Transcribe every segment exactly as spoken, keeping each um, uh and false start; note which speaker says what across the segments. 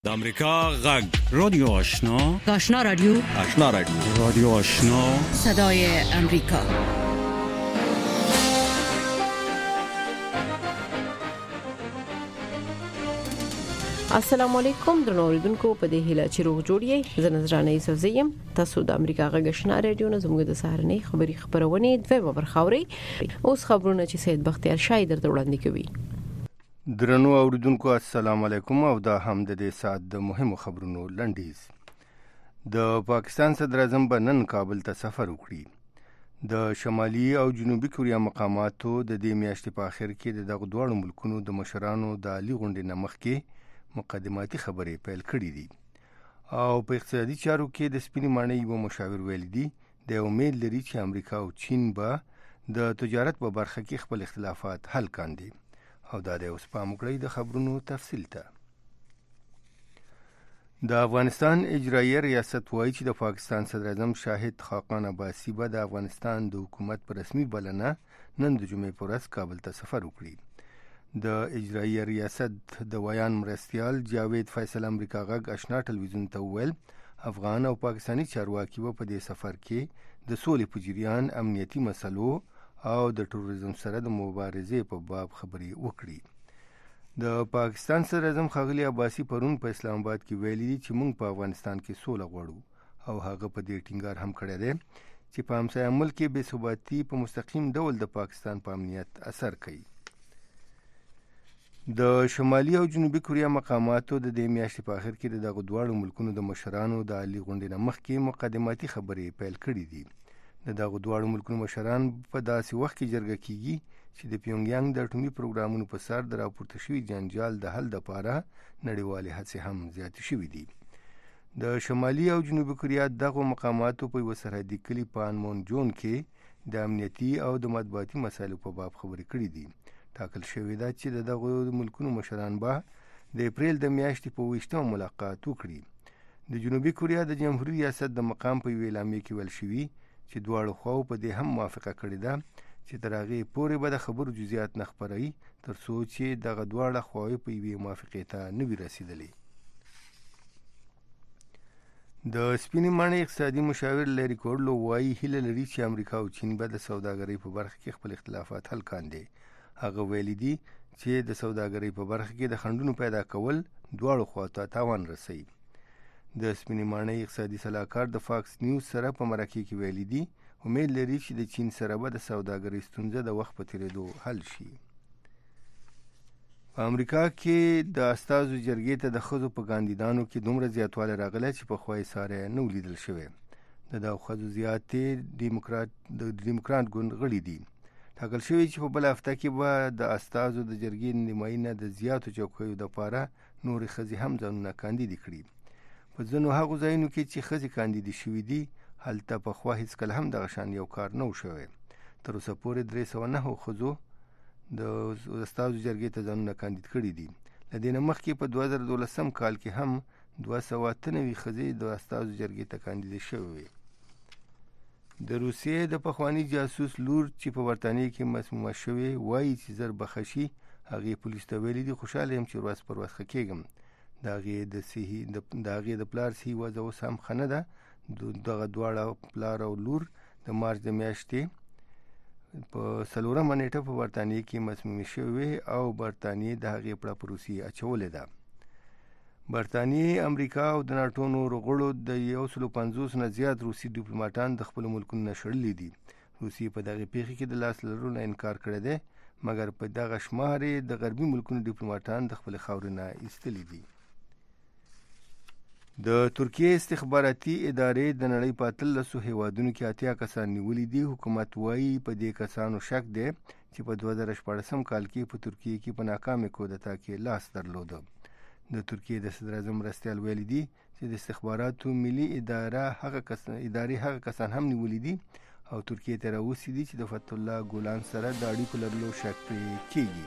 Speaker 1: د امریکا غږ
Speaker 2: رادیو آشنا
Speaker 3: آشنا رادیو
Speaker 1: آشنا رادیو
Speaker 2: رادیو آشنا
Speaker 3: صدای امریکا.
Speaker 4: السلام علیکم درنو اوریدونکو، په دې هیله چې روغ جوړ یې. زه نظرانه یوسفزیم، تاسو د امریکا غږ آشنا رادیو نه زموږ د سهارنۍ خبری خبرونه دوه برخاوري. اوس خبرونه چې سید بختیار شاه درته وړاندې کوي.
Speaker 5: درنو اوریدونکو السلام علیکم، او دا هم د دې سات د مهمو خبرونو لنډیز. د پاکستان صدر اعظم بنن کابل ته سفر وکړي. د شمالي او جنوبي کوریا مقاماتو د دې میاشتې په اخر کې د دغه دوه ملکونو د مشرانو د عالی غونډې نه مخکې مقدماتي خبرې پیل کړې دي، او په اقتصادي چارو کې د سپینې ماڼۍ یو مشاور ویل دي د امید لري چې امریکا او چین به د تجارت په برخه کې خپل اختلافات حل کاندي. او دا د اوس په مکړی د خبرونو تفصیل ته. د افغانستان اجرایي ریاست وایي چې د پاکستان صدر اعظم شاهد خاقان عباسي به د افغانستان د حکومت په رسمي بلنه نن د جمعې په ورځ کابل ته سفر وکړي. د اجرایي ریاست د ویان مرستیال جاوید فیصل امریکا غږ آشنا ټلویزیون ته وویل افغان او پاکستاني چارواکي به په دې سفر کې د سولې په جریان امنیتي مسلو او د ټوریزم سره د مبارزې په باب خبرې وکړي. د پاکستان صدر اعظم ښاغلي عباسي پرون په اسلام آباد کې ویلي دي چې موږ په افغانستان کې سوله غواړو، او هغه په دې ټینګار هم کړی دی چې په همسایه ملک کې بې ثباتي په مستقیم ډول د پاکستان په امنیت اثر کوي. د شمالي او جنوبي کوریا مقاماتو د دې میاشتې په اخر کې د دغه دواړو ملکونو د مشرانو د عالی غونډې نه مخکې مقدماتي خبرې پیل کړي دي. د دغه دواړو ملکونو مشران په داسې وخت کې جرګه کیږي چې د پیونګیانګ د اټومي پروګرامونو په سر د راپورته شوي جنجال د حل لپاره نړیوالې هڅې هم زیاتې شوي دي. د شمالي او جنوبي کوریا دغه مقاماتو په یوه سرحدي کلي پانمون جون کې د امنیتي او د مطبوعاتي مسایلو په باب خبرې کړي دي. ټاکل شوې ده چې د دغه ملکونو مشران به د اپریل د میاشتې په اوویشتمه ملاقات وکړي. د جنوبي کوریا د جمهوري ریاست د مقام په یوې اعلامیې کې ویل شوي چې دواړو خواو په دې هم موافقه کړې ده چې تر هغې پورې به د خبرو جزئیات نه خپروي تر څو چې دغه دواړه خواوې په یوې موافقې ته نه وي رسېدلې. د سپینې ماڼۍ اقتصادي مشاور لری کورلو وایي هیله لري چې امریکا او چین به د سوداګرۍ په برخه کې خپل اختلافات حل کاندي. هغه ویلي دي چې د سوداګرۍ په برخه کې د خنډونو پیدا کول دواړو خواو ته تاوان رسوي. د سپینې ماڼۍ اقتصادي صلاحکار د فاکس نیوز سره په مرکه کې ویلي دي امید لري چې د چین سره به د سوداګرۍ ستونزه د وخت په تیریدو حل شي. په امریکا کې د استازو جرګې ته د ښځو په کاندیدانو کې دومره زیاتوالی راغلی چې پخوا یې ساری نه و لیدل شوی. د دغو ښځو زیاتې ډیموکرات د ډیموکرات ګوند غړي دي. ټاکل شوی چې په بله هفته کې به د استازو د جرګې نیمایي نه د زیاتو چوکیو دپاره نورې ښځې هم ځانونه کاندیدې کړي. په ځینو هغو ځایونو کې چې ښځې کاندیدې شوي دي هلته پخوا هېڅکله هم دغه شان یو کار نه و شوی. تر اوسه پورې درې سوه نهو ښځو د استازو جرګې ته ځانونه کاندید کړي دي. له دې نه مخکې په دوه زره دولسم کال کې هم دوه سوه اته نوي ښځې د استازو جرګې ته کاندیدې شوې وې. د روسیې د پخواني جاسوس لور چې په برطانیې کې مسمومه شوې وایي چې زر بخښه شي. هغې پولیسو ته ویلي دي خوشحاله یم چې ورځ پر ورځ ښه کېږم. د هغې د صحي د هغې د پلار صحي وضع اوس هم ښه نه ده. دغه دواړه پلار او لور د مارچ د میاشتې په څلورمه نیټه په برطانیې کې مسمومې شوې او برطانیې د هغې پړه په روسیې اچولې ده. برطانیې، امریکا او د ناټو نورو غړو د یو سلو پنځوس نه زیات روسي ډیپلوماټان د خپلو ملکونو نه شړلي دي. روسیې په دغې پیښې کې د لاس لرلو نه انکار کړی دی، مګر په دغه شمار یې د غربي ملکونو ډیپلوماټان د خپلې خاورې نه ایستلي دي. د ترکیې استخباراتي ادارې د نړۍ په اتلسو هیوادونو کې اتیا کسان نیولي دي. حکومت وایي په دې کسانو شک دی چې په دوه زره شپاړسم کال کې په ترکیې کې په ناکامې کودتا کې لاس درلوده. د ترکیې د صدر اعظم مرستیال ویلي دي چې د استخباراتو ملي اداره هغه کسان ادارې هغه کسان هم نیولي دي او ترکیې ته راوستي دي چې د فتح الله ګولان سره د اړیکو لرلو شک پرې کېږي.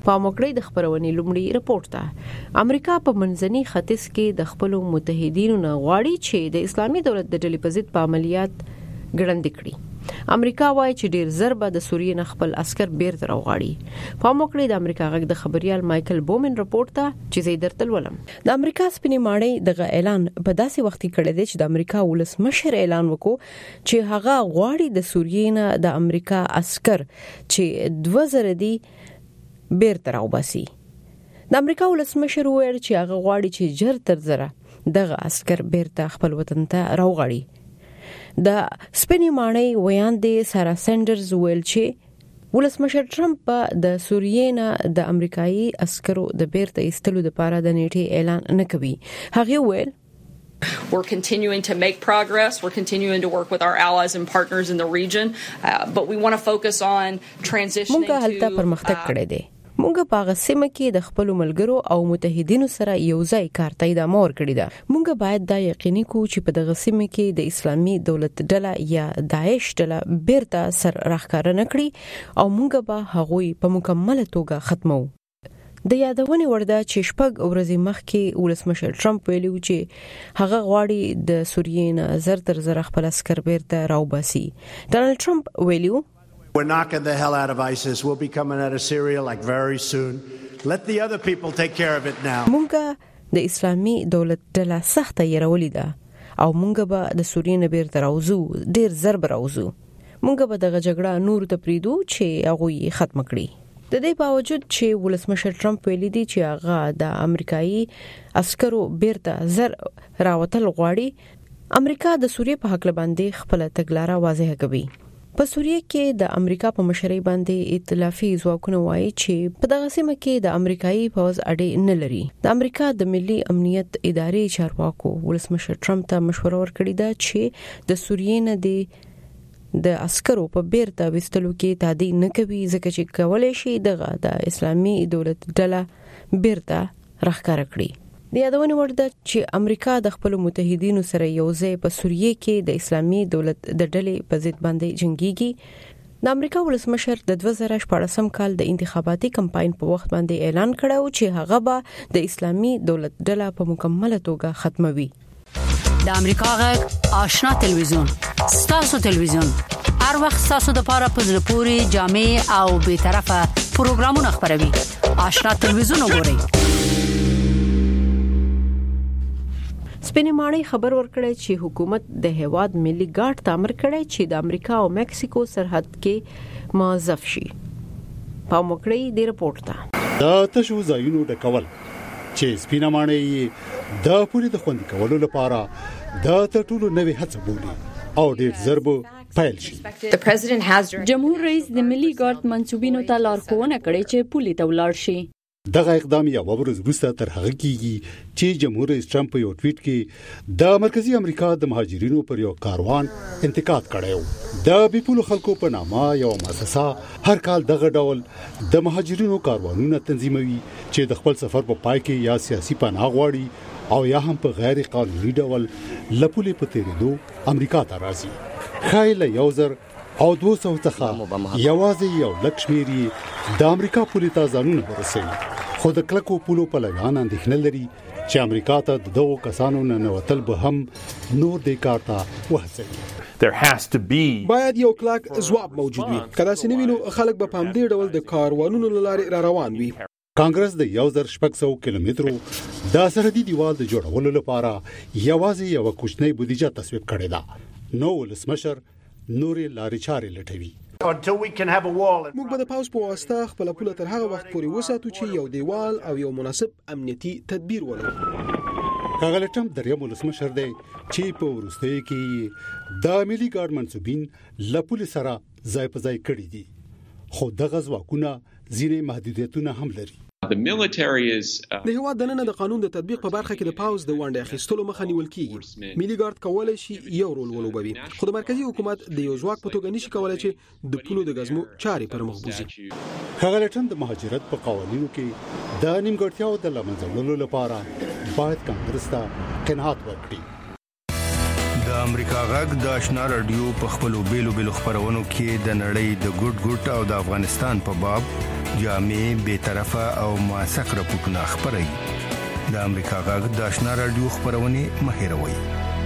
Speaker 4: پاموکړی د خبرونې لومړی رپورت ته امریکا په منځني ختیځ کې د خپل متحدینو نه غواړي چې د اسلامي دولت د ډلې په ضد په عملیات ګړندې کړي. امریکا وايي چې ډیر ضربه د سوریې نه خپل عسكر بیرته راوغاړي. پاموکړی د امریکا غږ د خبريال مايكل بومن رپورت ته چې زه درتل ولم. د امریکا سپینې ماڼۍ دغه اعلان په داسې وخت کې کړی دی چې د امریکا ولسمشر اعلان وکړ چې هغه غواړي د سوریې نه د امریکا عسكر چې دوه زره دي بیرته راوباسي. د امریکا ولسمشر وویل چې هغه غواړي چې جر تر زره دغه عسكر بیرته خپل وطن ته راوغاړي. د سپینې ماڼۍ ویاندې سارا سندرز ویل چې ولسمشر ټرمپ د سوریې نه د امریکایي عسکرو د بیرته ایستلو لپاره د نیټې اعلان نه کوي. هغه ویل
Speaker 1: We're continuing to make progress. We're continuing to work with our allies and partners in the region, uh, but we want to focus on transitioning to
Speaker 4: مونږ هلته پرمختګ کړی دی. مونږ په هغه سیمه کې د خپل ملګرو او متحدینو سره یو ځای کار ته ادامه ورکړی ده. مونږ باید دا یقیني کړو چې په دغه سیمه کې د اسلامي دولت ډله یا داعش ډله بیرته سر راښکاره نه کړي او مونږ به هغوی په مکمله توګه ختمو. د یادونې ورده چې شپږ ورځې مخکې ولسمشر ټرمپ ویلي چې هغه غواړي د سوریې نه زر تر زر خپل عسكر بیرته راوباسي. ډانلډ ټرمپ ویلي
Speaker 6: We're knocking the hell out of ISIS. We'll be coming out of Syria like very soon. Let the other people take care of it now.
Speaker 4: مونږه د اسلامي دولت ډله سخته يرولې ده او مونږ به د سوریې نه بیرته راوځو، ډیر ضرب راوځو. مونږ به دغه جګړه نور ته پریدو چې هغه یې ختم کړي. د دې باوجود چې ولسمشر ټرمپ ویلي دی چې هغه د امریکایي عسکرو بیرته زر راوتل غواړي، امریکا د سوریې په حق باندې خپل تګلارې واضح کوي. په سوریې کې د امریکا په مشرۍ باندې ائتلافي ځواکونه وایي چې په دغه سیمه کې د امریکایي پوځ اړې نه لري. د امریکا د ملي امنیت ادارې چارواکو ولسمشر ټرمپ ته مشوره ورکړې ده چې د سوریې نه د د عسکرو په بیرته وستلو کې تادی نه کوي ځکه چې کولای شي دغه د اسلامي دولت ډله بیرته راښکاره کړي. د یادونې ورده چې امریکا د خپل متحدینو سره یو ځای په سوریې کې د اسلامي دولت د ډلې په ضد باندې جنگيږي. د امریکا ولسمشر د دوه زره شپږم کال د انتخاباتي کمپاین په وخت باندې اعلان کړو چې هغه به د اسلامي دولت ډله په مکمله توګه ختموي.
Speaker 3: د امریکا غږ آشنا تلویزیون ستاسو تلویزیون هر وخت تاسو د پاره په زړه پوري جامع او به طرفه پروګرامونه خبروي. آشنا تلویزیون وګورئ. سپینې ماڼۍ خبر ورکړی چې حکومت د هواد ملي ګارد تامر کړی چې د امریکا او مکسیکو سرحد کې موظف شي. پاموکړی د رپورت ته
Speaker 7: دا تاسو ځایونو د کول چې سپینې ماڼۍ د پوری د خوندې کولو لپاره د ټولو نوې هڅه بولي او ډېر ضربو پیل شي.
Speaker 8: جمهور رئیس د ملي ګارد منسوبینو ته لارښوونه کړې چې پولی ته ولاړ شي.
Speaker 7: دغه اقدام یو ورځ وروسته تر هغه کېږي چې جمهور رئیس ټرمپ یو ټویټ کې د مرکزی امریکا د مهاجرینو پر یو کاروان انتقاد کړی. د بیپولو خلکو په نامه یو مؤسسه هر کال دغه ډول د مهاجرینو کاروانونه تنظیموي چې د خپل سفر په پای کې یا سیاسي پناه غواړي او یا هم په غیر قانوني ډول لپولې په تیریدو امریکا ته راځي. خایله یو زر او دوه سوه څخه یوازې یو لک شمیري د امریکا پولیس ته ځانونه ورسوي. خو د کلکو پولو په لګان اندېښنه لري چې امریکا ته د دغو کسانو نه نوتل به هم نور د کار ته وهڅوي.
Speaker 9: There has to be
Speaker 10: باید یو کلک ځواب موجود وي. کله چې نوینو خلک به په همدې ډول د کاروانونو لارې را روان وي.
Speaker 7: کانګرس د یو زر شپږ سوه کیلومترو د سرحدي دیوال د جوړولو لپاره یوازې یو کوچنی بودیجه تصویب کړې ده. نو ولسمشر نورې لارې چارې لټوي.
Speaker 10: موږ به د پاوز په واسطه خپل پوله تر هغه وخت پورې وساتو چې یو دیوال او یو مناسب امنیتي تدبیر ولرو.
Speaker 7: کاغل ټرمپ دریم ولسمشر دی چې په ورستۍ کې د ملي ګارد منسوبین لپول سره ځای په ځای کړی دي. خو دغه ځواکونه ځینې محدودیتونه هم لري.
Speaker 9: The military is uh,
Speaker 10: د هواد دننه د قانون د تطبیق په برخه کې د پاوز د وانډې اخیستلو مخه نیول کیږي. ملي ګارد کولای شي یو رول ولوبوي، خو د مرکزی حکومت د یو ځواک په توګه نشي کولای چې د پولو د غزمو چاري پر مخ بوزي.
Speaker 7: خغلټن د مهاجرت په قوانینو کې د نیمګړتیاو د لمنځلو لپاره باید کانګرس ته قناعت ورکړي.
Speaker 5: د امریکا غږ د آشنا رادیو په خپلو بیلو بیلو خبرونو کې د نړۍ د ګډ ګډ او د افغانستان په باب جامع به طرفه او موثق راپورټونه خبري د امریکا غږ د آشنا رادیو خبرونه مهیروي.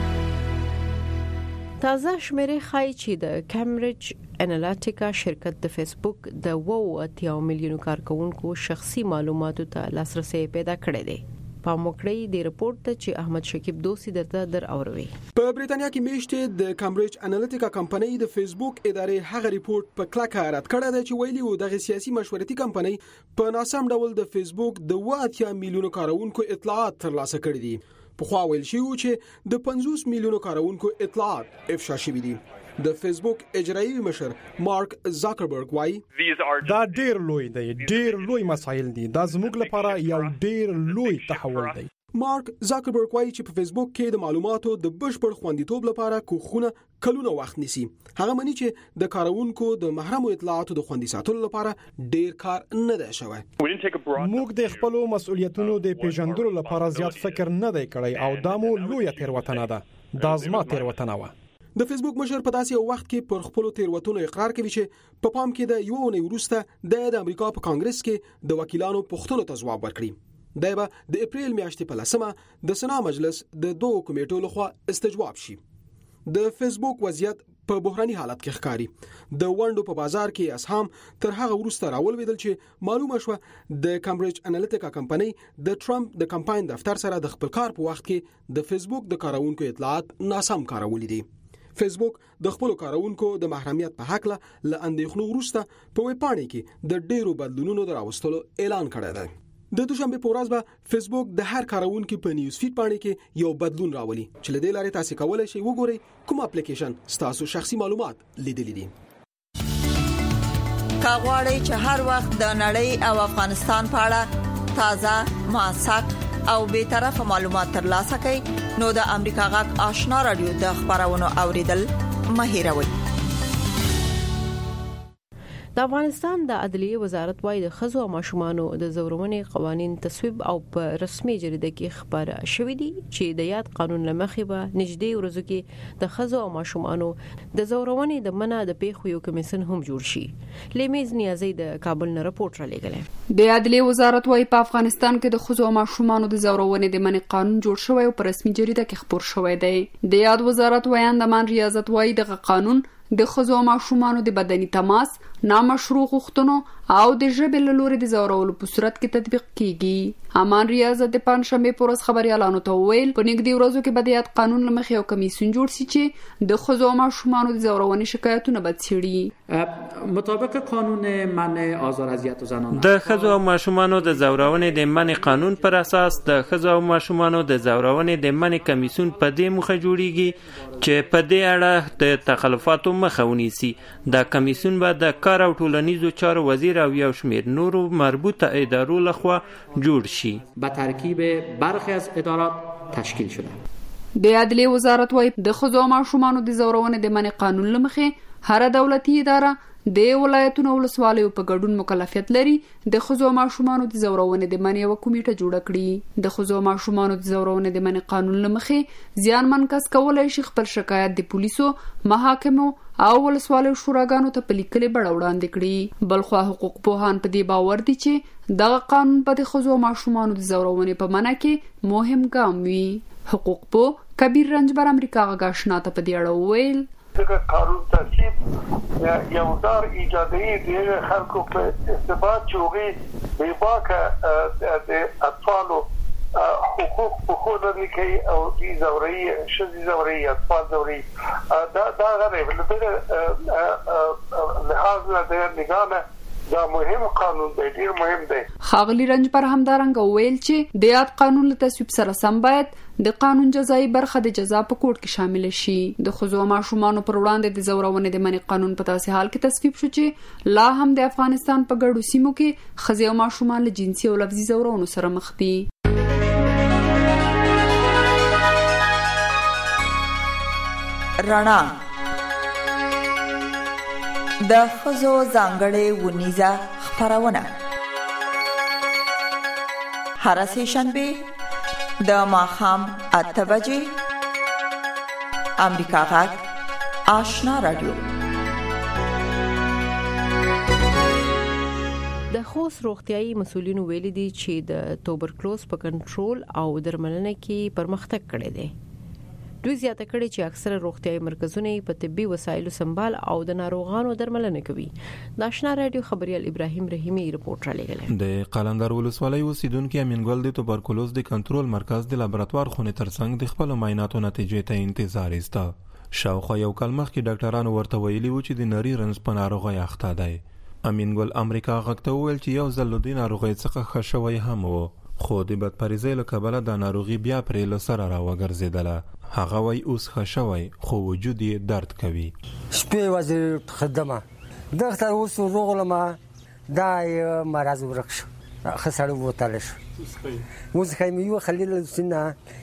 Speaker 3: تازه شمیرې ښایي چې د کیمبرج انالیټیکا شرکت د فیسبوک د اووه اتیا میلیونو کارکونکو شخصي معلوماتو ته لاسرسي پیدا کړی دی. په موکړی د رپورت ته چې احمد شکیب دوسی درته در اوروي.
Speaker 10: په بریټانیا کې میشته د کیمبرج انالیټیکا کمپنۍ د فیسبوک ادارې هغه رپورت په کلکه رد کړی دی چې ویلي و دغه سیاسي مشورتي کمپنۍ په ناسم ډول د فیسبوک د اووه اتیا میلیونو کارکونکو اطلاعات ترلاسه کړي دي. په خوا ویل شي چې د پنځوس میلیونو کارکونکو اطلاعات افشا شوي دي. د فیسبوک اجرایي مشر مارک زاکربرګ وايي
Speaker 11: دا ډیر لوی دی ډیر لوی مسایل دي دا زموږ لپاره یو ډیر لوی تحول دی.
Speaker 10: مارک زاکربرګ وايي چې په فیسبوک کې د معلوماتو د بشپړ خوندیتوب لپاره کوښښونه کلونه وخت نیسي. هغه معنی چې د کارونکو د محرمو اطلاعاتو د خوندي ساتلو لپاره ډیر کار نه دی شوی.
Speaker 11: موږ د خپل مسؤلیتونو د پیژندلو لپاره زیات فکر نه دی کړی او دا مو لوی تیروتنه ده. دا زما تیروتنه و.
Speaker 10: د فیسبوک مشر په داسې یو وخت کې پر خپل تیروتنو اقرار کوي چې په پام کې د یو ونې وروسته د امریکا په کانګرس کې د وکیلانو پوښتنو ته ځواب ورکړي. دا به د اپریل میاشتې په لسمه د سنا مجلس د دوه کمیټو لخوا استجواب شي. د فیسبوک وضعیت په بحراني حالت کې ښکاري. د وندو په بازار کې اسهام تر هغه وروسته راولویدل چې معلومه شو د کیمبرج انالیټیکا کمپنۍ د ټرمپ د کمپاین دفتر سره د خپل کار په وخت کې د فیسبوک د کارونکو اطلاعات ناسم کارولې دي. فیسبوک د خپل کارونکو د محرمیت په حق له اندېښنو وروسته په ویب پاڼې کې د ډیرو بدلونونو دراوستلو اعلان کړی دی. د دوشنبه په ورځ به فیسبوک د هر کارونکو په نیوز فیډ پاڼې کې یو بدلون راولي چې له دې لارې تاسو کولای شئ وګورئ کوم اپلیکیشن تاسو شخصي معلومات لیدلي دي.
Speaker 12: کاغوري چې هر وخت د نړۍ او افغانستان په اړه تازه موثق او به طرفه معلومات ترلاسه کړئ نو د امریکا غږ آشنا رادیو د خبرونو اوریدل مهیروي.
Speaker 3: د افغانستان د عدلیه وزارت وايي د خزو او ماشومانو د زورونې قوانين تصویب او په رسمي جریده کې خبره شوې دي چې د یاد قانون لمخې به نږدې ورځو کې د خزو او ماشومانو د زورونې د منع د پیښو یو کمیسن هم جوړ شي. لیمیز نیازي د کابل نه رپورټ را لګلې.
Speaker 13: د عدلیه وزارت وايي په افغانستان کې د خزو او ماشومانو د زورونې د منع قانون جوړ شوی او په رسمي جریده کې خبر شوی دی. د یاد وزارت وایندمان ریاضت وايي د قانون د خزو او ماشومانو د بدني تماس، نامشروع غوښتنو او د ژبې له لوري د زورولو په صورت کې تطبیق کیږي. امان ریاضت د پنځشنبه پر ورځ خبريالانو ته ویل په نږدې ورځو کې به د یاد قانون لمخې یو کمیسیون جوړ شي چې د خزو او ماشومانو د زورونې شکایتونه به څېړي.
Speaker 14: مطابق قانون منع آزار اذیت زنان
Speaker 15: د خزو او ماشومانو د زورونې د منع قانون پر اساس د خزو او ماشومانو د زورونې د منع کمیسیون په دې مخه جوړیږي چې په دې اړه د تخلفاتو مخه ونیسي. دا کمیسیون به د کار او ټولنیزو چارو وزیر او یو شمېر نورو مربوطه ادارو لخوا جوړ شي.
Speaker 14: با ترکیب برخی از ادارات تشکیل شده.
Speaker 13: د عدلیه وزارت وايي د خزو او ماشومانو د زورونې د منع قانون لمخې هر دولتي اداره د ولایتونو ولسوالیو په ګډون مکلفیت لري د خزو او ماشومانو د زورونې د منع یو کمیټه جوړه کړي. د خزو او ماشومانو د زورونې د منع قانون لمخې ځانمن کس کولای شي خپل شکایت د پولیسو، محاکمو او ولسوالیو شوراګانو ته په لیکلې بڼه وړاندې کړي. بلخو حقوق پوهان په دې باور دي چې دغه قانون په د خزو او ماشومانو د زورونې په منع کې مهم ګام وي. حقوق پوه کبیر رنجبر امریکا غږ آشنا ته په دې اړه وویل
Speaker 16: دغه قانون تصویب یو دار ایجادي دی خلکو په استفاده چوغي به واکه د اطفالو حقوق په خوده لیکي او دي زوري شذي زوري اطفال زوري دا دا غره بلته لحاظ نه د نگاه دا مهم قانون دی ډیر مهم دی.
Speaker 13: خاغلی رنج پر همدارنګ ویل چې د یاد قانون له تصویب سره سم باید د قانون جزایي برخه د جزا په کوډ کې شامل شي. د خزو ماشومانو پر وړاندې د زورونې د منع قانون په تاسې حال کې تصویب شو چې لا هم د افغانستان په ګډو سیمو کې خزي او ماشومان له جنسي او لفظي زورونو سره مخ دي.
Speaker 12: رڼا د خزو ځانګړې ونیزه خبرونه هر سه شنبه د ماخام اته بجې امریکا غږ آشنا رادیو.
Speaker 3: د خوست روغتيایي مسولینو ویلي دي چې د توبرکلوز په کنټرول او درملنه کې پرمختګ کړی دی. دوی زیاته کړي چې اکثره روغتيایي مرکزونه په طبي وسایلو سمبال او د ناروغانو درملنه کوي. د آشنا رادیو خبريال ابراهيم رحیمي رپورټ را لګل.
Speaker 17: د قلندر ولسوالۍ اوسیدونکو امینګل د توبرکلوز د کنټرول مرکز د لابراتوار خونې ترڅنګ د خپل معایناتو نتیجې ته انتظار ایسته. شاوخوا یو کال مخکې ډاکټرانو ورته ویلي و چې د نری رنځ په ناروغۍ اخته دی. امینګل امریکا غږ ته وویل چې یو ځل له دې ناروغۍ څخه ښه شوی هم و، خو د بدپریزۍ له کبله د ناروغي بیا پرې له سره راوګرځېدله. هغه وایي اوس ښه شوی خو وجود یې درد کوي.
Speaker 18: شپې ورځې خدمه دغه اوس وروغلمه دا مرض ورک شو، ښه سړی وتلی شو. اوس ښایي یو خلیل لوسینه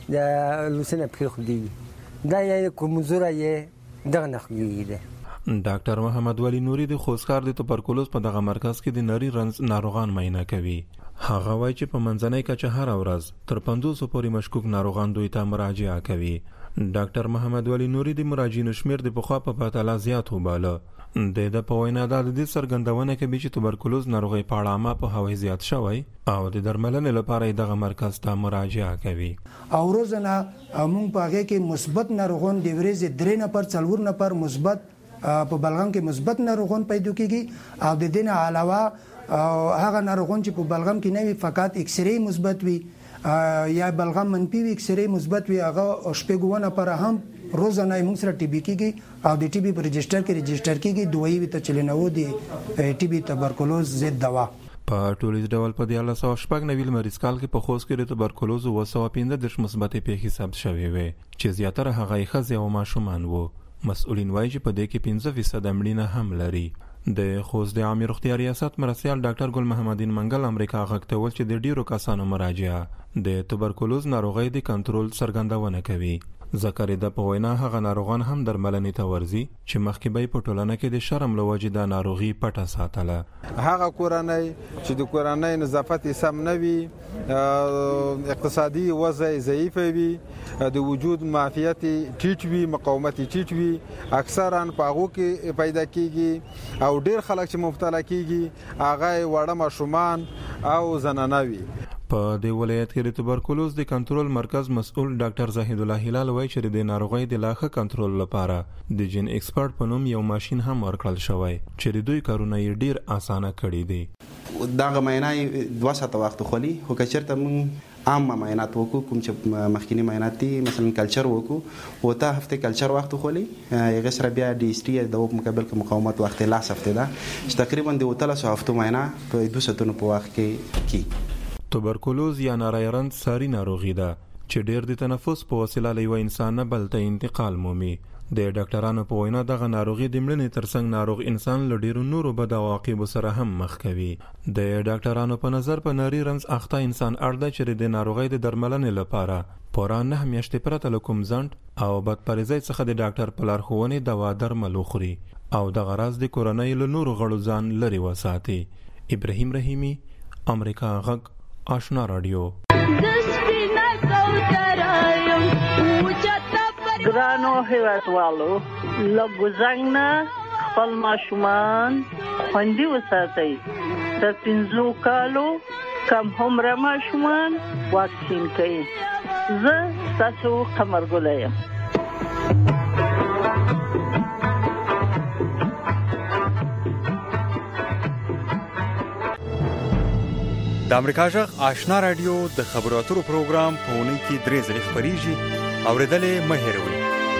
Speaker 18: د لوسینه پرېښودي وي، دا یې کمزوره یې دغه نه خوږېږي دی.
Speaker 17: ډاکټر محمد ولی نوري د خوستکار د توبرکلوز په دغه مرکز کې د نری رنځ ناروغان معاینه کوي. هغه وایي چې په منځنۍ کچه هر ورځ تر پنځوس پورې مشکوک ناروغان دوی ته مراجعه کوي. ډاکټر محمد ولی نوري د مراجعینو شمیر د پخوا په پرتله زیات وباله. د د په وینا د دې څرګندونه کوي چې توبرکلوز ناروغي په اړه عامه پوهاوی زیات شوی او د درملنې لپاره دغه مرکز ته مراجعه کوي.
Speaker 19: او روزانه موږ په هغه کې مثبت ناروغان د ورځې درې نفر څلور نفر مثبت په بلغم کې مثبت ناروغان پیدا کیږي او د دې نه علاوه هغه ناروغان چې په بلغم کې نه وي فقط ایکس ری مثبت وي یا بلغم منفي وي ایکس ری مثبت وي هغه شپږونه پر هم روزانه موږ سره ټي بي کیږي او د ټي بي په رجستر کې رجستر کیږي دوی وي ته چلنو دي ټي بي توبرکلوز ضد دوا.
Speaker 17: په ټولیز ډول په دیاله سو شپږ نویل مریض کال کې په خوست کې د توبرکلوز او سو پنځه د مثبت پیښې ثبت شوې وي چې زیاتره هغه یې ښځې او ماشومان وو. مسؤلین وایي چې په دې کې پنځه فیصد مړینه هم لري. د خوست د عامه روغتیا ریاست مرستیال ډاکټر ګل محمدین منګل امریکا غږ ته ویل چې د ډیرو کسانو مراجعه د توبرکلوز ناروغۍ د کنټرول څرګندونه کوي. ذکر د په وینا هغه ناروغان هم درملنې ته ورځي چې مخکې به په ټولنه کې د شرم له وجې د ناروغي پټه ساتله.
Speaker 20: هغه کورنۍ چې د کورنۍ نظافت سم نه وي، اقتصادي وضع ضعیف وي، د وجود معافیت ټیټ وي، مقاومت ټیټ وي، اکثرا په هغو کې پیدا کیږي او ډیر خلک چې مبتلا کیږي هغه وړه ماشومان او زنانه وي.
Speaker 17: په دې ولایت کې د توبرکلوز د کنټرول مرکز مسؤل ډاکټر زاهد الله هلال وایي چې د ناروغۍ د لاخه کنټرول لپاره د جین ایکسپرت په نوم یو ماشين هم ورکړل شوی چې د دوی کارونه یې ډیر اسانه کړي دي.
Speaker 21: دغه معاینه دوه ساعته وخت خولي، خو که چېرته موږ عام معاینات وکړو کوم چې مخکینی معاینات دي مثلا کلچر وکړو او ته هفته کلچر وخت خولي هغه سره بیا د هیستري د مقابل کې مقاومت وخت لاس هفته ده چې تقریبا د وتلسو هفتو معاینه په دوه ساعتونو په وخت کې کی.
Speaker 17: توبرکلوز یا نری رنځ ساري ناروغي ده چې ډېر د تنفس په وسیله له یو انسان نه بل ته انتقال مومي. د ډاکټرانو په وینا دغه ناروغي د مړینې ترڅنګ ناروغ انسان له ډېرو نورو بد عواقبو سره هم مخ کوي. د ډاکټرانو په نظر په نری رنځ اخته انسان اړ ده چې د ناروغۍ د درملنې لپاره پوره نه میاشتې پرته له کوم ځنډ او بدپریزۍ څخه د ډاکټر په لارښوونې دوا درمل وخوري او دغه راز د کورنۍ له نورو غړو ځان لرې وساتي. ابراهیم رحیمي، امریکا غږ، آشنا رادیو.
Speaker 22: ګرانو هیوادوالو، له ګوزنګ نه خپل ماشومان خوندي وساتئ. تر پنځو کالو کم عمره ماشومان واکسین کړئ. زه ستاسو قمرګله یم.
Speaker 23: د امریکا جغ آشنا رادیو د خبرو اترو پروګرام په اونۍ کې درې ځلې خبريږي، اوریدلې مه هېروئ.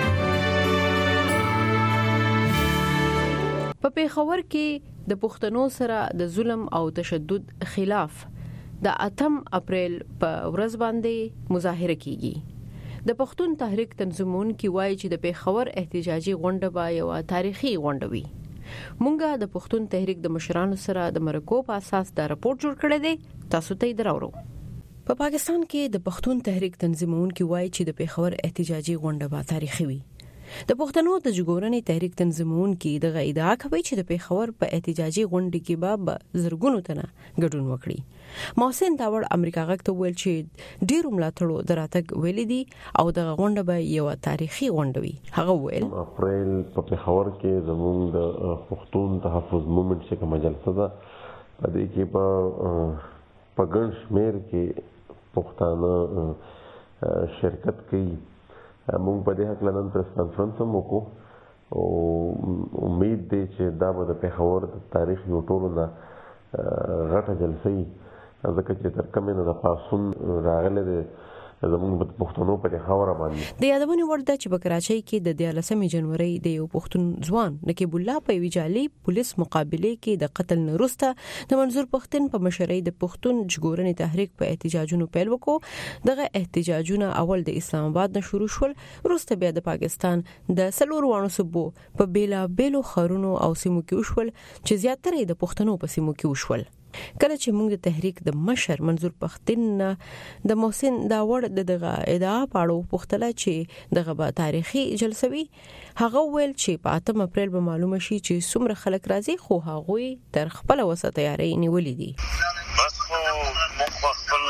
Speaker 3: په پیښور کې د پښتنو سره د ظلم او تشدد خلاف د اتم اپریل په ورځ باندې مظاهره کیږي. د پښتون تحریک تنظیمون کې وایي چې د پیښور احتجاجي غونډه به یو تاریخي غونډه وي. مونږه د پښتون تحریک د مشرانو سره د مرکو په اساس دا راپور جوړ کړی دی، تاسو ته یې دراوړو. په پاکستان کې د پښتون تحریک تنظیمون کې وایي چې د پیښور احتجاجي غونډه به تاریخي وي. د پښتنو د ژغورنې تحریک تنظیمون کې د ادعا کوي چې د پیښور په احتجاجي غونډه کې به زرګونو تنه ګډون وکړي. محسن داوړ امریکا غږ ته ویل چې ډیر ملاتړو دراتګ ویل دي او د غونډه به یو تاریخي غونډه وي. هغه ویل
Speaker 24: اپریل په پیښور کې زموږ د پښتون تحفظ موومېنټ څخه مجلسه ده
Speaker 1: په دې کې په په ګڼ شمېر کې پښتانه شرکت کوي. موږ په دې هکله نن پریس کانفرنس هم وکړو او امید دی چې دا به د پېښور د تاریخ یو ټولو نه غټه جلسه وي، ځکه چې تر کومې نه د پاڅون راغلی دی زموږ د پښتنو په خاوره باندې.
Speaker 3: د یادونې وړ ده چې په کراچۍ کې د دیارلسمې جنوري د یو پښتون ځوان نقیب الله په یوې جعلي پولیس مقابله کې د قتل نه وروسته د منظور پښتون په مشرۍ د پښتون ژغورنې تحریک په احتجاجونو پیل وکړ. دغه احتجاجونه اول د اسلام آباد نه شروع شول، وروسته بیا د پاکستان د څلور وانو صوبو په بیلا بیلو خارونو او سیمو کې وشول چې زیاتره د پښتنو په سیمو کې وشول. کله چې موږ د تحریک د مشر منظور پښتون د محسن داوړ د دغه ادعا پاړو پختله چې دغه به تاریخي جلسه وي، هغه ویل چې په اتم اپریل به معلومه شي چې څومره خلک راځي، خو هغه تر خپل وسه تیاری نیولې دي.
Speaker 2: بس خو موږ خپل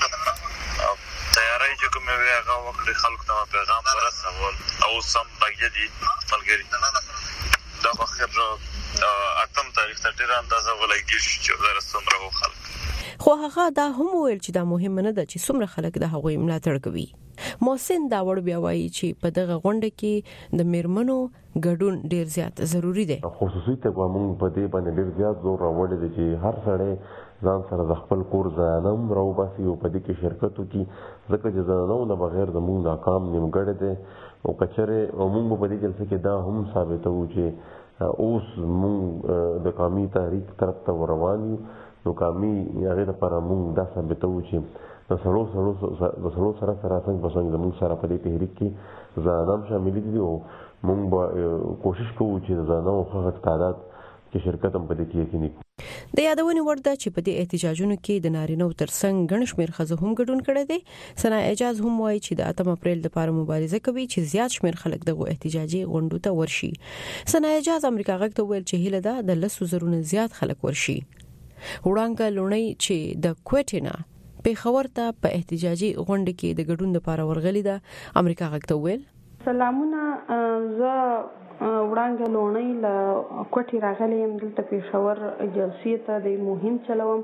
Speaker 2: تیاری چې کومه وی هغه وکړي، خلک ته پیغام ورسول او سم بګیدي ملګری دا بخیر اتم تاریخ ته ډیر اندازه ولګي چې زره څومره خلک.
Speaker 3: خو هغه دا هم ویل چې دا مهم نه ده چې څومره خلک د هغوی ملاتړ کوي. محسن داوړ بیا وایي چې په دغه غونډه کې د میرمنو ګډون ډیر زیات ضروری دی.
Speaker 1: خصوصي ته موږ په دې باندې ډیر زیات زور راوړی دی چې هر سړی ځان سره د خپل کور ځانم راوباسي او په دې کې شرکت وکړي، ځکه چې ځانونه نه بغیر د موږ ناکام نیمګړی دی. او کچره موږ په دې جلسه کې دا هم ثابتو چې اوس موږ د قومي تحریک طرف ته روان یو. نو قومي هغه لپاره موږ دا ثابتو چې د سړو سړو د سړو سره سره څنګه په څنګه موږ سره په دې تحریک کې ځانام شامل دي او موږ به کوشش کوو چې ځانو هغه تعداد چې شرکت هم په دې کې یقیني.
Speaker 3: د یادونې وړ ده چې په دې احتجاجونو کې د نارینه ترڅنګ ګڼ شمېر ښځو هم ګډون کړی دی. ثنا اعجاز هم وایي چې د اتم اپریل لپاره مبارزه کوي چې زیات شمېر خلک دغه احتجاجي غونډو ته ورشي. ثنا اعجاز امریکا غږ ته ویل چې هیله ده د لسو زرونه زیات خلک ورشي. وړاندې لونی چې د کوټینا پېښور ته په احتجاجي غونډه کې د ګډون لپاره ورغلي ده، امریکا غږ ته ویل
Speaker 6: سلامونه، زه وړاندې لونی له کوټي راغلی يم، دلته پېښور جلسې ته د مهم چلوم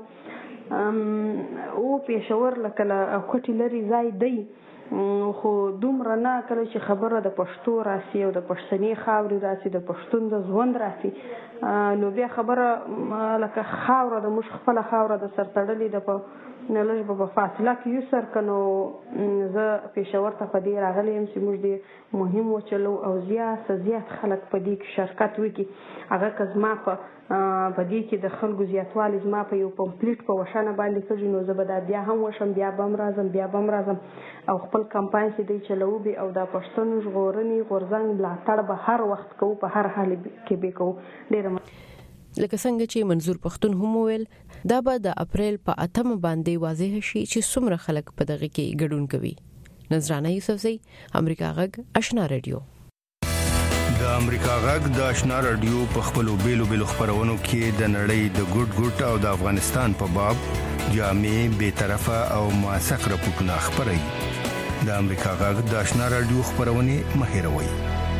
Speaker 6: او پېښور لکه له کوټي لري ځای دی، خو دومره نه کله چې خبره د پښتو راسي او د پښتني خاورې راسي، د پښتون د ژوند راسي، نو بیا خبره لکه خاوره د موږ خپله خاوره د سر تړلې ده، په نه لږ به په فاصله کې یو سر کنو. زه پېښور ته په دې راغلی یم چې موږ دې مهم وچلو او زیات زیات خلک په دې کې شرکت وکړي. هغه که زما په په دې کې د خلکو زیاتوالی زما په یو پمپلیټ په وشانه باندې کړي، نو زه به دا بیا هم وشم، بیا به هم راځم بیا به هم راځم او خپل کمپاین چې دی چلوو به او دا پښتون ژغورنې غورځنګ ملاتړ به هر وخت کوو، په هر حال کې به کوو. ډېره
Speaker 3: لکه څنګه چې منظور پښتون هم ویل دا به د اپریل په اتم باندې واضح شي چې څومره خلک په دغه کې ګډون کوي. نذرانه یوسفزئی، امریکا غږ آشنا رادیو.
Speaker 5: د امریکا غږ د آشنا رادیو په خپلو بیلو بیلو خبرونو کې د نړۍ د ګډ ګډ او د افغانستان په باب جامع به طرفه او موثق راپورټونه خبري. د امریکا غږ د آشنا رادیو خبرونه مهیروي.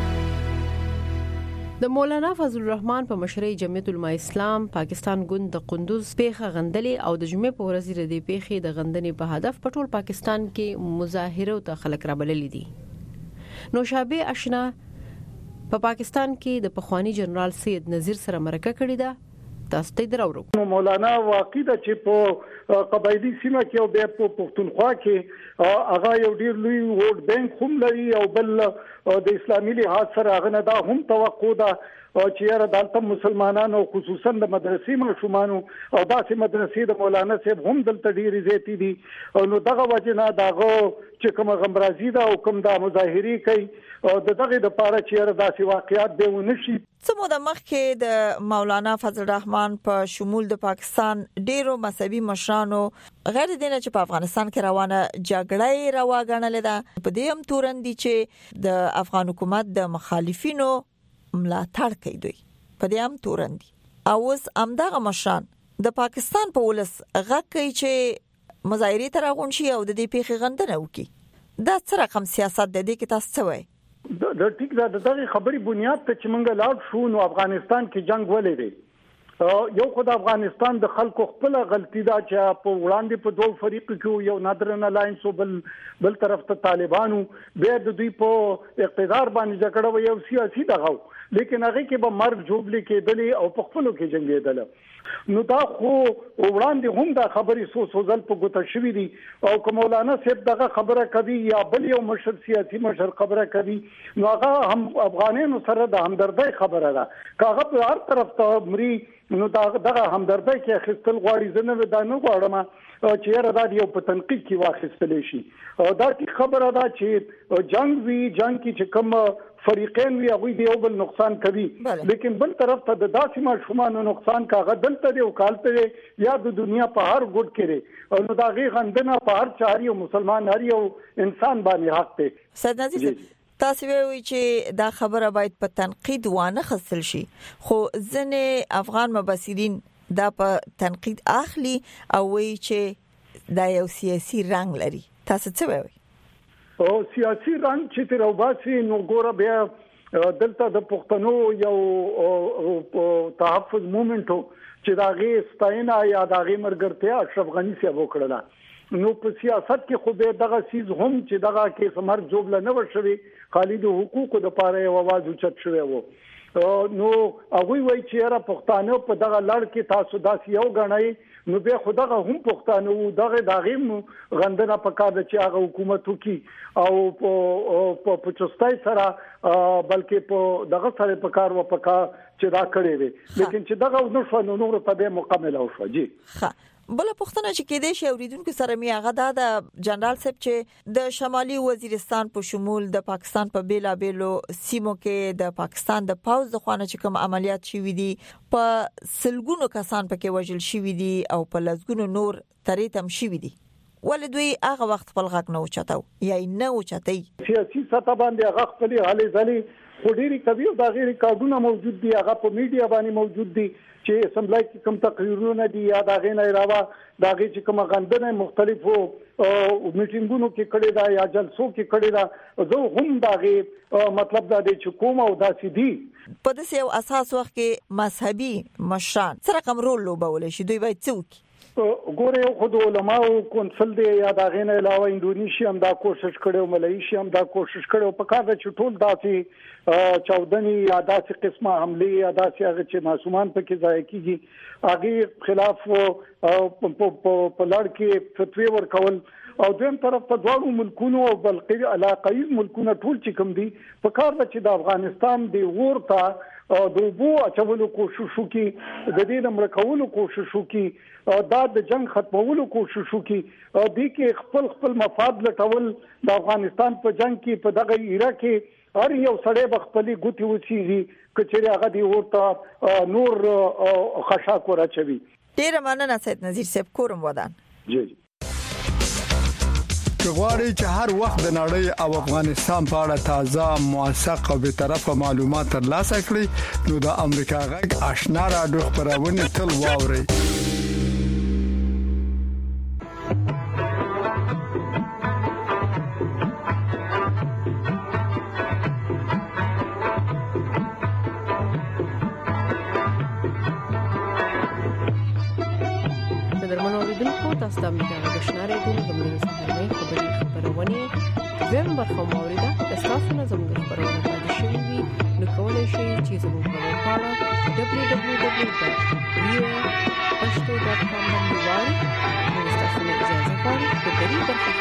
Speaker 3: د مولانا فضل الرحمن په مشرۍ جمعیت العلماء اسلام پاکستان ګوند د قندوز پیښه غندلې او د جمعې په ورځ د دې پیښې د غندنې په هدف په ټول پاکستان کې مظاهره او خلک رابللې دي. نوشابه آشنا په پاکستان کې د پخوانی جنرال سید نذیر سره مرکه کړې ده. تاسو ته درو
Speaker 24: مولانا واقع ده چې په قبایلی سیمه کې او بیا په پښتونخوا کې هغه یو ډیر لوی ووټ بانک هم لري او بل د اسلامي لحاظ سره هغه نه دا هم توقع ده چې یاره دلته مسلمانانو خصوصا د مدرسې ماشومانو او داسې مدرسې د مولانا صاحب هم دلته ډېرې زیاتې دي، نو دغه وجه نه دغه چې کومه غمرازي ده او کوم دا مظاهرې کوي او د دغه د پاره چې یاره داسې واقعیات به ونه شي.
Speaker 12: څه موده مخکې د مولانا فضل الرحمن په شمول د پاکستان ډیرو مذهبي مشرانو غیر دینه چې په افغانستان کې روانه جګړه روا ګڼلې ده، په دې هم تورندي چې د افغان حکومت د مخالفینو ملاتړ کوي، دوی په دې هم تورندي. او اوس همدغه مشران د پاکستان په ولس غږ کوي چې مظاهرې ته راغون شي او د دې پیښې غندنه وکړي. دا څه رقم سیاست د دې کې تاسو څه وایي؟
Speaker 24: د ټیک دا دغه خبري بنیاد ته چې موږ لاړ شو نو افغانستان کې جنگ ولې دی یو خو د افغانستان د خلکو خپل غلطی دا چې په وړاندې په دوه فریق کې یو نادرن الاینس بل بل طرف ته طالبانو به د دوی په اقتدار باندې جګړه و یو سیاسي دغه لیکن هغه کې به مرګ جوړلې کېدلې او په خپلو کې جنگېدل نو دا خو وړاندې هم دا خبرې سو سوزل په ګوته شوې دي او کوم مولانا صاحب دغه خبره کوي یا بل یو مشر سیاسي مشر خبره کوي نو هغه هم افغانانو سره د همدردۍ خبره ده کاغه په هر طرف ته مري نو دا دغه همدردۍ کې خستل غواړي زنه ودا نه غواړم چې یاره دا یو په تنقید کې واخیستل شي او دا کی خبره ده چې جنگ وی جنگ کې چې کوم فریقین وی هغه دی یو بل نقصان کوي لیکن بل طرف ته د داسې ماشومان نقصان کاغه دلته دی او کالته یا د دنیا په هر ګډ کې او نو دا غي غندنه په هر چاري او مسلمان هر یو انسان باندې حق دی
Speaker 12: سید نذیر تاسو وی چې دا خبره باید په تنقید وانه خصل شي خو ځنه افغان مبصرین دا په تنقید اخلي او وی چې دا یو سیاسي رنگ لري تاسو څه وایي
Speaker 24: او سیاسي رنگ چې تر وباسي نو ګوره بیا دلته د پښتنو یو تحفظ موومېنټ چې دا غي ستاینه یا دا غي مرګرتیا اشرف غنی سی وکړه نو په سیاست کې خو به دغه سیز هم چې دغه کې سمر جوړ نه وشوي خالد حقوق د پاره یو आवाज اوچت شوی وو نو هغه وی چې را پښتانه په دغه لړ کې تاسو داسې یو غنئ نو به خدغه هم پښتانه وو دغه دغه غندنه پکاره چې هغه حکومت وکي او په په چستای سره بلکې په دغه سره پکار و پکا چې دا کړی وي لیکن چې دغه نو شو نو نور ته به مکمل او شو جی
Speaker 12: ها بل پښتنه چې کې دې شی اوریدونکو سره می هغه د جنرال صاحب چې د شمالي وزیرستان په شمول د پاکستان په بیلا بیلو سیمو کې د پاکستان د پاوز د خوانه چې کوم عملیات شوي دي په سلګونو کسان پکې وژل شوي دي او په لزګونو نور ترې تم شوي دي ولې دوی هغه وخت خپل غږ نه اوچتاو یا نه اوچتای
Speaker 24: سیاسي سطح باندې هغه خپل حالې ځلې خوري کوي او دا غیر کارونه موجود دي هغه په میډیا باندې موجود دي چې اسمبلی کې کوم تقریرونه دي یا دا غي نه علاوه دا غي چې کوم غندنه مختلفو میټینګونو کې کړي دا یا جلسو کې کړي دا زه هم دا غي مطلب دا دی چې کوم او دا سيدي
Speaker 12: په دې یو اساس وخت کې مذهبي مشران سره کوم رول لوبول شي دوی باید څوک
Speaker 24: ګوره خو د علماو کونسل دی یا دا غي نه علاوه انډونیشیا هم دا کوشش کړو ملایشیا هم دا کوشش کړو په کار چې ټول داسې چودنی یا داسې قسمه حمله یا داسې هغه چې معصومان پکې ځای کیږي هغه خلاف په لړ کې فتوی ورکول او دیم طرف ته دوه ملکونو او بلکې علاقايي ملکونه ټول چې کوم دي په کار چې د افغانستان دی ورته د وبو اچولو کوشش وکي د دې د مړکولو کوشش وکي دا د جنگ ختمولو کوشش وکي د کې خپل خپل مفاد لټول د افغانستان په جنگ کې په دغه ایرا کې هر یو سړی بخپلي ګوتی وسیږي کچېره هغه دی ورته نور خشاک ورچوي
Speaker 12: ډیر مننه سید نذیر صاحب کورم ودان
Speaker 24: جی
Speaker 4: غواړئ چې هر وخت د نړۍ او افغانستان په اړه تازه موثق او به طرفه معلومات ترلاسه کړئ نو د امریکا غږ آشنا رادیو خبرونه تل واورئ
Speaker 3: تاسو د امریکا د شنارې د زموږ سهارنۍ خبري خبرونه زم برخه موریده د تاسو نه زموږ خبرونه پاتې شوي وي نو کولای شئ چې زموږ په ویبپاڼه دبلیو دبلیو دبلیو ډاټ وی او پښتو ډاټ کام باندې وګورئ نو تاسو نه اجازه غواړئ چې د دې برخه